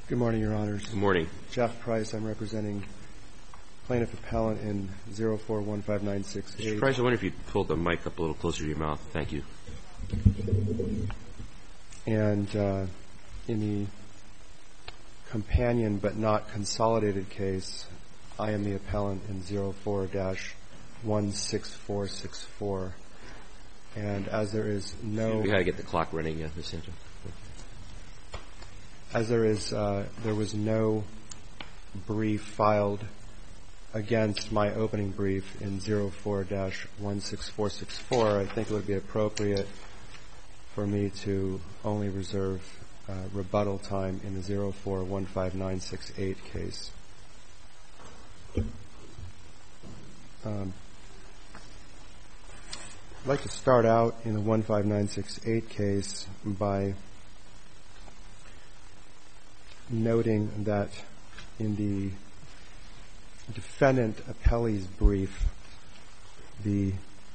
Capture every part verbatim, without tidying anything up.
Good morning, Your Honors. Good morning. Jeff Price. I'm representing plaintiff appellant in zero four one five nine six eight. Mister Price, I wonder if you'd pull the mic up a little closer to your mouth. Thank you. And uh, in the companion but not consolidated case, I am the appellant in zero four dash one six four six four. And as there is no... We got to get the clock running, yeah, Miz Sanchez. As there is, uh, there was no brief filed against my opening brief in zero four dash one six four six four, I think it would be appropriate for me to only reserve uh, rebuttal time in the zero four one five nine six eight case. Um, I'd like to start out in the one five nine six eight case by noting that in the defendant appellee's brief, the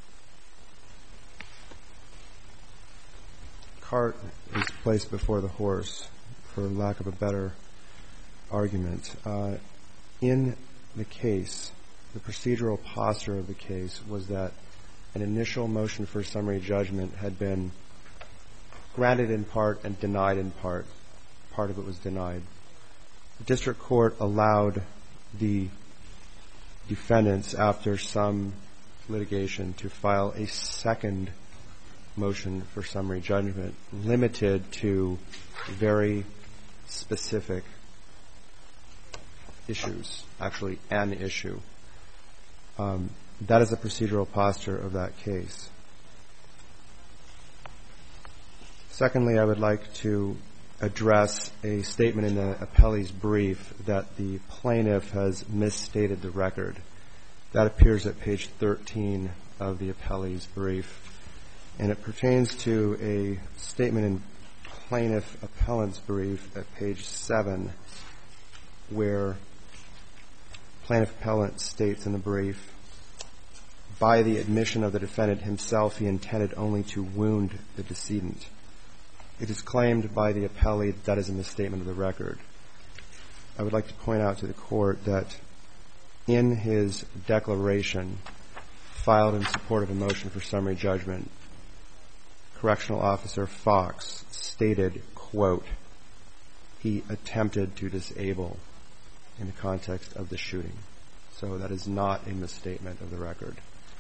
cart is placed before the horse, for lack of a better argument. Uh, in the case, the procedural posture of the case was that an initial motion for summary judgment had been granted in part and denied in part. Part of it was denied. The district court allowed the defendants, after some litigation, to file a second motion for summary judgment limited to very specific issues, actually an issue. Um, that is the procedural posture of that case. Secondly, I would like to address a statement in the appellee's brief that the plaintiff has misstated the record. That appears at page thirteen of the appellee's brief, and it pertains to a statement in plaintiff appellant's brief at page seven, where plaintiff appellant states in the brief, by the admission of the defendant himself, he intended only to wound the decedent. It is claimed by the appellee that that is a misstatement of the record. I would like to point out to the court that in his declaration filed in support of a motion for summary judgment, Correctional Officer Fox stated, quote, he attempted to disable in the context of the shooting. So that is not a misstatement of the record.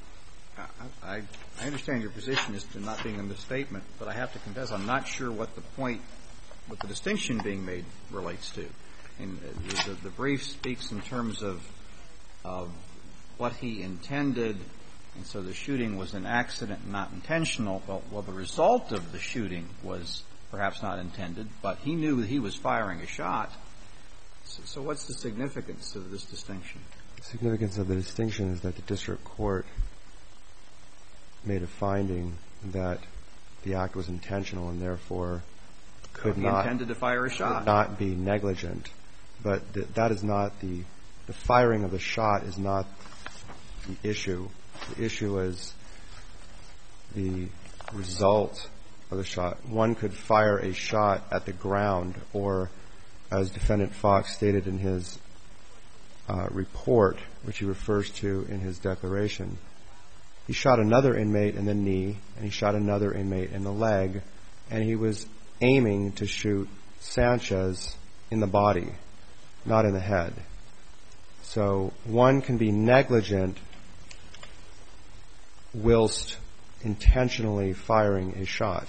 I, I understand your position as to not being a misstatement, but I have to confess I'm not sure what the point, what the distinction being made relates to. And the, the brief speaks in terms of, of what he intended, and so the shooting was an accident and not intentional. Well, well, the result of the shooting was perhaps not intended, but he knew that he was firing a shot. So, so what's the significance of this distinction? The significance of the distinction is that the district court made a finding that the act was intentional and therefore could not, intended to fire a shot. Could not be negligent. But th- that is not the, the firing of the shot is not the issue. The issue is the result of the shot. One could fire a shot at the ground, or as Defendant Fox stated in his uh, report, which he refers to in his declaration, he shot another inmate in the knee, and he shot another inmate in the leg, and he was aiming to shoot Sanchez in the body, not in the head. So one can be negligent whilst intentionally firing a shot.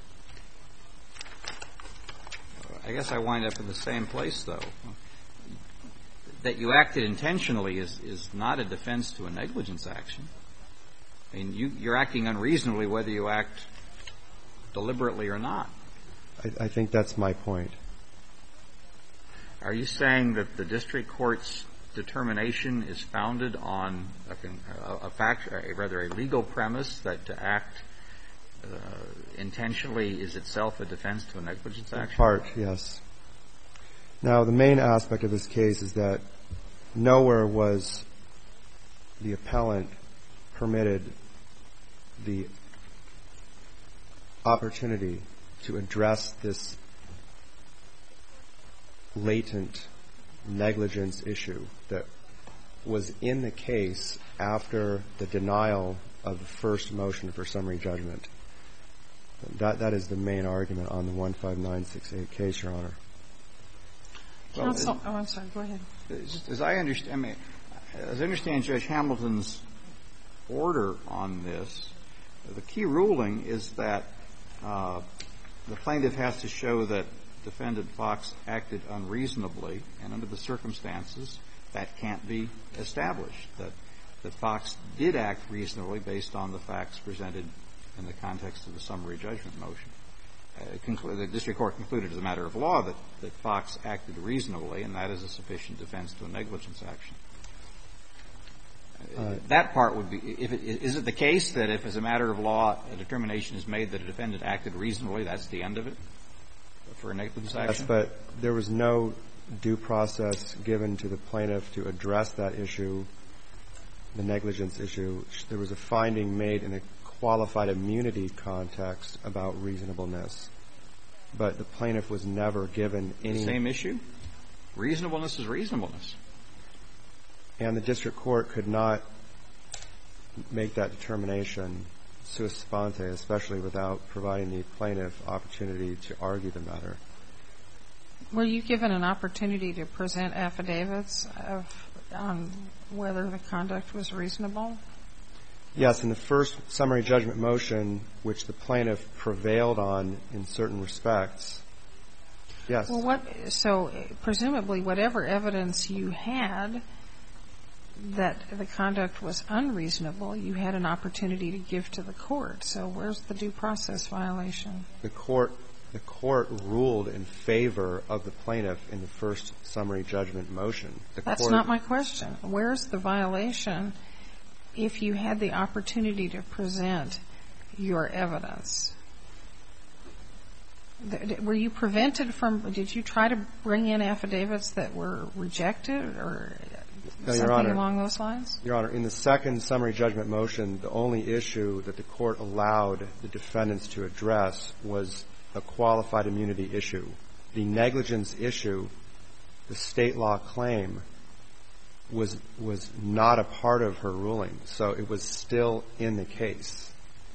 I guess I wind up in the same place, though. That you acted intentionally is, is not a defense to a negligence action. I mean, you, you're acting unreasonably whether you act deliberately or not. I, I think that's my point. Are you saying that the district court's determination is founded on a, a fact, a, rather a legal premise that to act uh, intentionally is itself a defense to a negligence action? In part, yes. Now, the main aspect of this case is that nowhere was the appellant permitted the opportunity to address this latent negligence issue that was in the case after the denial of the first motion for summary judgment. That that is the main argument on the one five nine six eight case, Your Honor. Counsel, oh, I'm sorry. Go ahead. As I understand, I mean, as I understand Judge Hamilton's order on this, the key ruling is that uh, the plaintiff has to show that Defendant Fox acted unreasonably, and under the circumstances, that can't be established, that, that Fox did act reasonably based on the facts presented in the context of the summary judgment motion. Uh, conclu- the district court concluded as a matter of law that, that Fox acted reasonably, and that is a sufficient defense to a negligence action. Uh, that part would be, if it, is it the case that if as a matter of law a determination is made that a defendant acted reasonably, that's the end of it for a negligence action? Yes, but there was no due process given to the plaintiff to address that issue, the negligence issue. There was a finding made in a qualified immunity context about reasonableness, but the plaintiff was never given any... The same issue? Reasonableness is reasonableness. And the district court could not make that determination sua sponte, especially without providing the plaintiff opportunity to argue the matter. Were you given an opportunity to present affidavits of, on whether the conduct was reasonable? Yes. In the first summary judgment motion, which the plaintiff prevailed on in certain respects, yes. Well, what, so presumably whatever evidence you had that the conduct was unreasonable, you had an opportunity to give to the court. So where's the due process violation? The court, the court ruled in favor of the plaintiff in the first summary judgment motion. The That's court, not my question. Where's the violation if you had the opportunity to present your evidence? Were you prevented from, did you try to bring in affidavits that were rejected or no, something Your Honor, along those lines? Your Honor, in the second summary judgment motion, the only issue that the court allowed the defendants to address was a qualified immunity issue. The negligence issue, the state law claim, was was not a part of her ruling, so it was still in the case.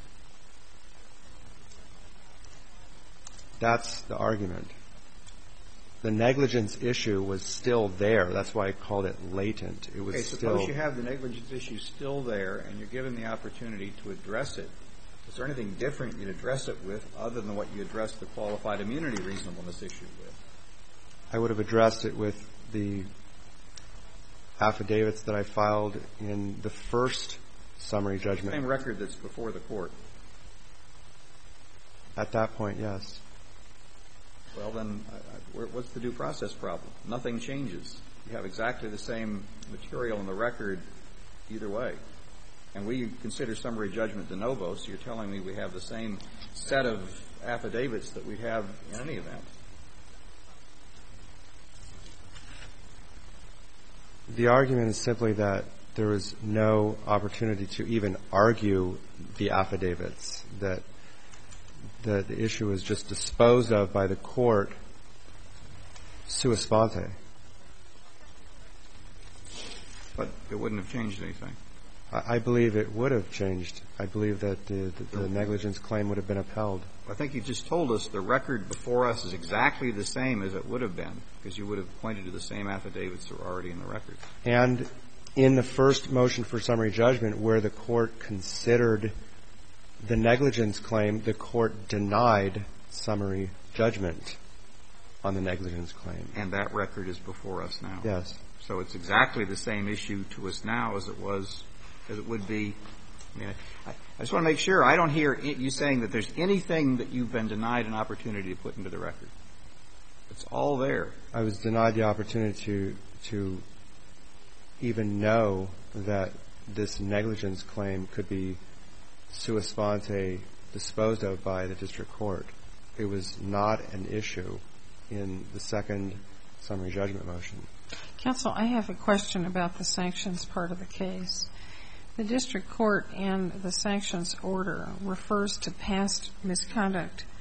That's the argument. The negligence issue was still there. That's why I called it latent. It was okay, still. Suppose you have the negligence issue still there, and you're given the opportunity to address it. Is there anything different you'd address it with other than what you addressed the qualified immunity reasonableness issue with? I would have addressed it with the affidavits that I filed in the first summary judgment. Same record that's before the court. At that point, yes. Well, then, uh, what's the due process problem? Nothing changes. You have exactly the same material in the record either way. And we consider summary judgment de novo, so you're telling me we have the same set of affidavits that we have in any event. The argument is simply that there was no opportunity to even argue the affidavits, that the, the issue was just disposed of by the court sua sponte. But it wouldn't have changed anything. I, I believe it would have changed. I believe that the, the, the negligence claim would have been upheld. I think you just told us the record before us is exactly the same as it would have been, because you would have pointed to the same affidavits that were already in the record. And in the first motion for summary judgment, where the court considered the negligence claim, the court denied summary judgment on the negligence claim. And that record is before us now. Yes. So it's exactly the same issue to us now as it was, as it would be. I mean, I, I just want to make sure I don't hear you saying that there's anything that you've been denied an opportunity to put into the record. It's all there. I was denied the opportunity to to even know that this negligence claim could be sua sponte disposed of by the district court. It was not an issue in the second summary judgment motion. Counsel, I have a question about the sanctions part of the case. The district court in the sanctions order refers to past misconduct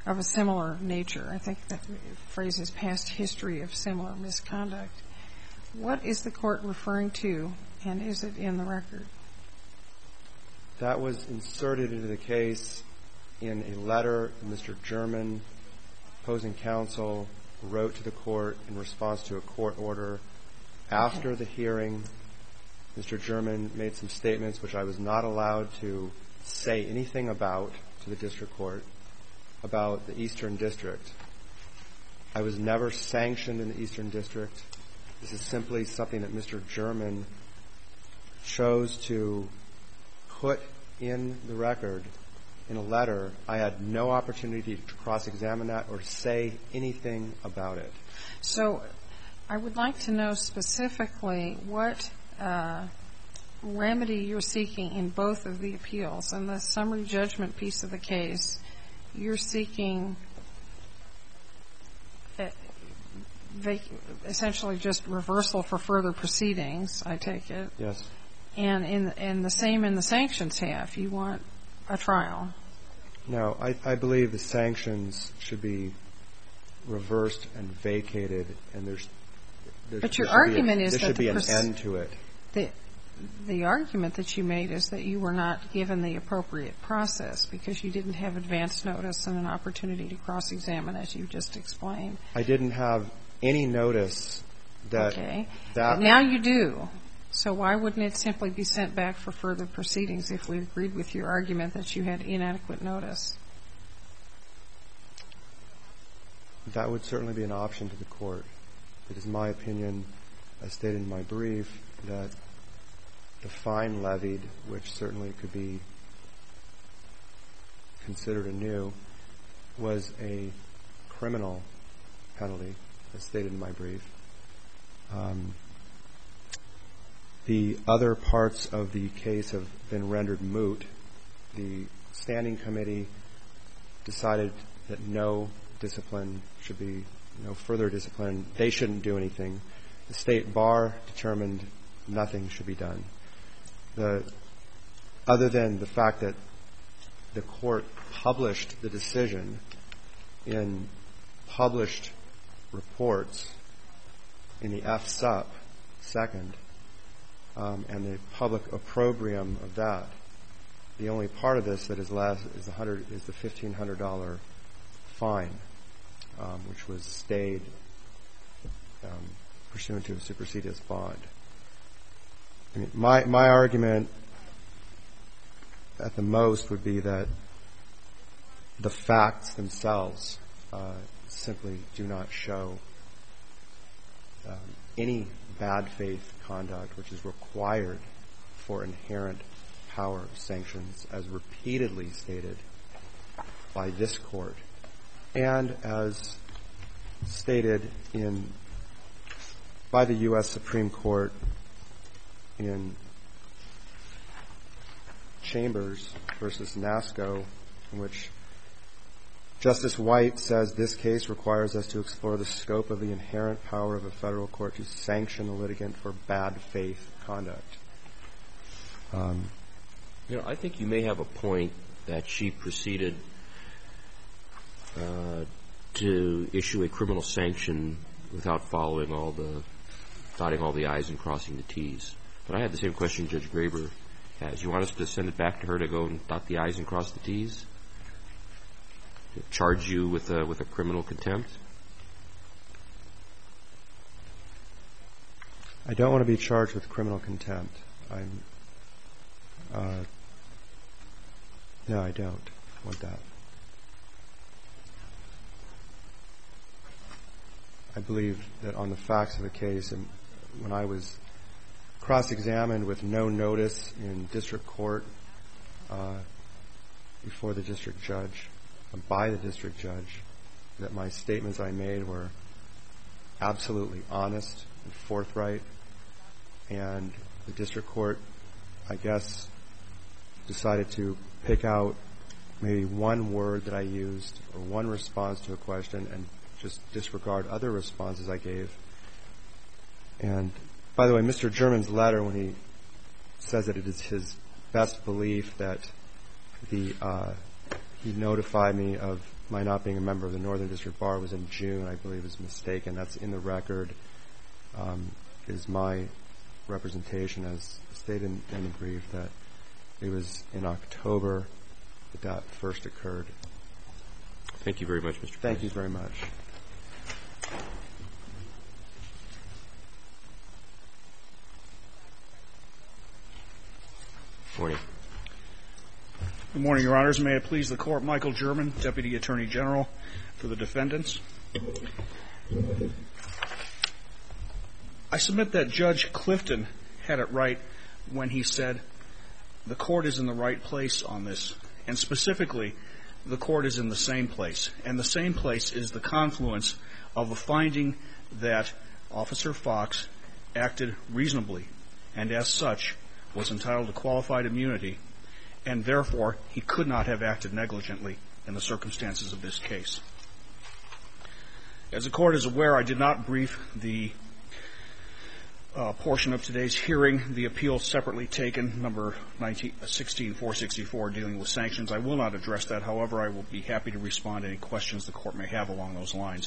of a similar nature. I think that phrase is past history of similar misconduct. What is the court referring to, and is it in the record? That was inserted into the case in a letter Mister German, opposing counsel, wrote to the court in response to a court order. After Okay. the hearing, Mister German made some statements which I was not allowed to say anything about to the district court about the Eastern District. I was never sanctioned in the Eastern District. This is simply something that Mister German chose to put in the record in a letter. I had no opportunity to cross-examine that or say anything about it. So I would like to know specifically what uh, remedy you're seeking in both of the appeals. In the summary judgment piece of the case, you're seeking uh, vac- essentially just reversal for further proceedings, I take it. Yes. And in and the same in the sanctions half. You want a trial. No, I, I believe the sanctions should be reversed and vacated, and there's there, But your there should be argument a, is there that should the be an pers- end to it. The the argument that you made is that you were not given the appropriate process because you didn't have advance notice and an opportunity to cross-examine, as you just explained. I didn't have any notice that Okay. that But now you do. So why wouldn't it simply be sent back for further proceedings if we agreed with your argument that you had inadequate notice? that would certainly be an option to the court. It is my opinion, as stated in my brief, that the fine levied, which certainly could be considered anew, was a criminal penalty, as stated in my brief. Um, the other parts of the case have been rendered moot. The standing committee decided that no discipline should be, no further discipline. They shouldn't do anything. The state bar determined nothing should be done. The, other than the fact that the court published the decision in published reports in the F S U P second, um, and the public opprobrium of that, the only part of this that is last is the hundred is the fifteen hundred dollar fine, um, which was stayed um, pursuant to a supersedious bond. I mean, my my argument at the most would be that the facts themselves uh, simply do not show um, any bad faith conduct which is required for inherent power sanctions, as repeatedly stated by this court and as stated in by the U S Supreme Court in Chambers versus NASCO, in which Justice White says this case requires us to explore the scope of the inherent power of a federal court to sanction a litigant for bad faith conduct. Um, You know, I think you may have a point that she proceeded uh, to issue a criminal sanction without following all the, dotting all the I's and crossing the T's. But I had the same question Judge Graber has. You want us to send it back to her to go and dot the I's and cross the T's? To charge you with a, with a criminal contempt? I don't want to be charged with criminal contempt. I'm, uh, no, I don't want that. I believe that on the facts of the case, and when I was cross-examined with no notice in district court uh, before the district judge, uh, by the district judge, that my statements I made were absolutely honest and forthright, and the district court, I guess, decided to pick out maybe one word that I used or one response to a question and just disregard other responses I gave. And by the way, Mister German's letter, when he says that it is his best belief that the uh, he notified me of my not being a member of the Northern District Bar was in June, I believe is mistaken. That's in the record, um, is my representation as stated in, in the brief that it was in October that that first occurred. Thank you very much, Mister Thank Price. you very much. Morning. Good morning, Your Honors. May it please the Court, Michael German, Deputy Attorney General for the defendants. I submit that Judge Clifton had it right when he said the Court is in the right place on this, and specifically, the Court is in the same place. And the same place is the confluence of a finding that Officer Fox acted reasonably and, as such, was entitled to qualified immunity, and therefore he could not have acted negligently in the circumstances of this case. As the Court is aware, I did not brief the uh, portion of today's hearing, the appeal separately taken, number sixteen four sixty-four, dealing with sanctions. I will not address that. However, I will be happy to respond to any questions the Court may have along those lines.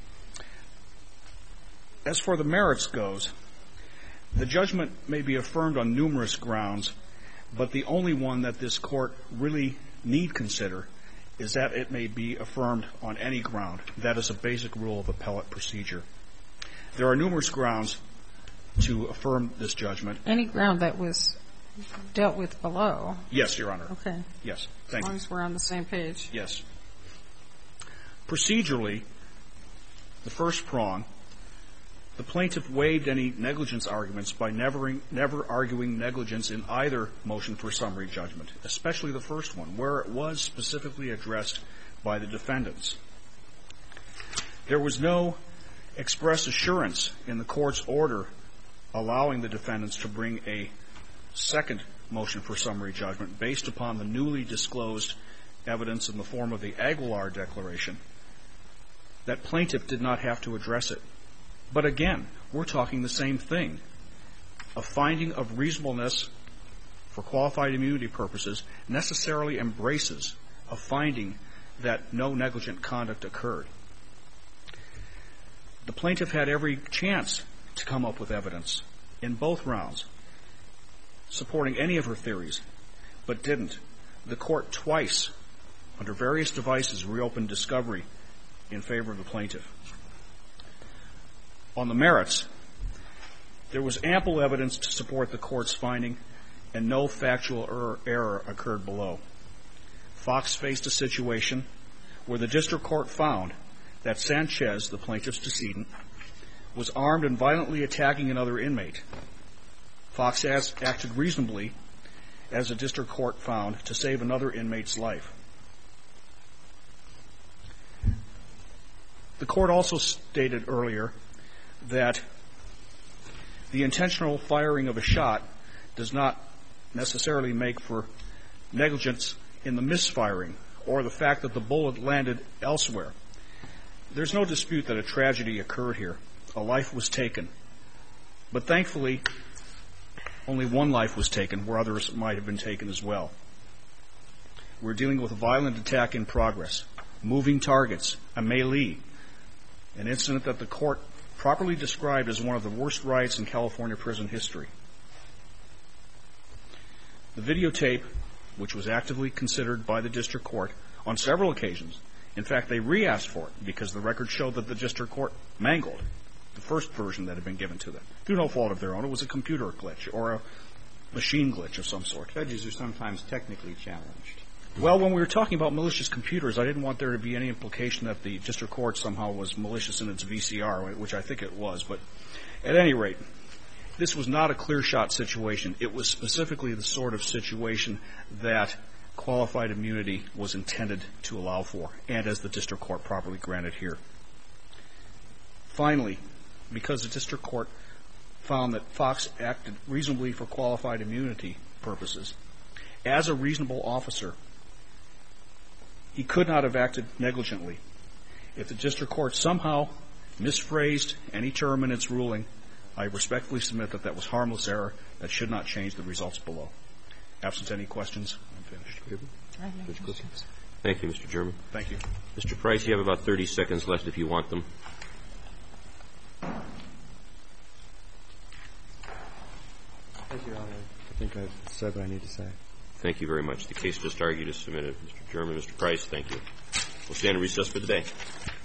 As for the merits goes, the judgment may be affirmed on numerous grounds, but the only one that this Court really need consider is that it may be affirmed on any ground. That is a basic rule of appellate procedure. There are numerous grounds to affirm this judgment. Any ground that was dealt with below. Yes, Your Honor. Okay. Yes. Thank you. As long as we're on the same page. Yes. Procedurally, the first prong, the plaintiff waived any negligence arguments by never, never arguing negligence in either motion for summary judgment, especially the first one, where it was specifically addressed by the defendants. There was no express assurance in the Court's order allowing the defendants to bring a second motion for summary judgment based upon the newly disclosed evidence in the form of the Aguilar Declaration. That plaintiff did not have to address it. But again, we're talking the same thing. A finding of reasonableness for qualified immunity purposes necessarily embraces a finding that no negligent conduct occurred. The plaintiff had every chance to come up with evidence in both rounds supporting any of her theories, but didn't. The Court twice, under various devices, reopened discovery in favor of the plaintiff. On the merits, there was ample evidence to support the Court's finding, and no factual er- error occurred below. Fox faced a situation where the district court found that Sanchez, the plaintiff's decedent, was armed and violently attacking another inmate. Fox has acted reasonably, as the district court found, to save another inmate's life. The Court also stated earlier that the intentional firing of a shot does not necessarily make for negligence in the misfiring or the fact that the bullet landed elsewhere. There's no dispute that a tragedy occurred here. A life was taken. But thankfully, only one life was taken, where others might have been taken as well. We're dealing with a violent attack in progress, moving targets, a melee, an incident that the Court properly described as one of the worst riots in California prison history. The videotape, which was actively considered by the district court on several occasions, in fact, they re-asked for it because the record showed that the district court mangled the first version that had been given to them. Through no fault of their own, it was a computer glitch or a machine glitch of some sort. Judges are sometimes technically challenged. Well, when we were talking about malicious computers, I didn't want there to be any implication that the district court somehow was malicious in its V C R, which I think it was. But at any rate, this was not a clear-shot situation. It was specifically the sort of situation that qualified immunity was intended to allow for, and as the district court properly granted here. Finally, because the district court found that Fox acted reasonably for qualified immunity purposes, as a reasonable officer, he could not have acted negligently. If the district court somehow misphrased any term in its ruling, I respectfully submit that that was harmless error that should not change the results below. Absent any questions, I'm finished. Thank you, Mister German. Thank you. Mister Price, you have about thirty seconds left if you want them. Thank you, Your Honor. I think I've said what I need to say. Thank you very much. The case just argued is submitted. Mister German, Mister Price, thank you. We'll stand in recess for the day.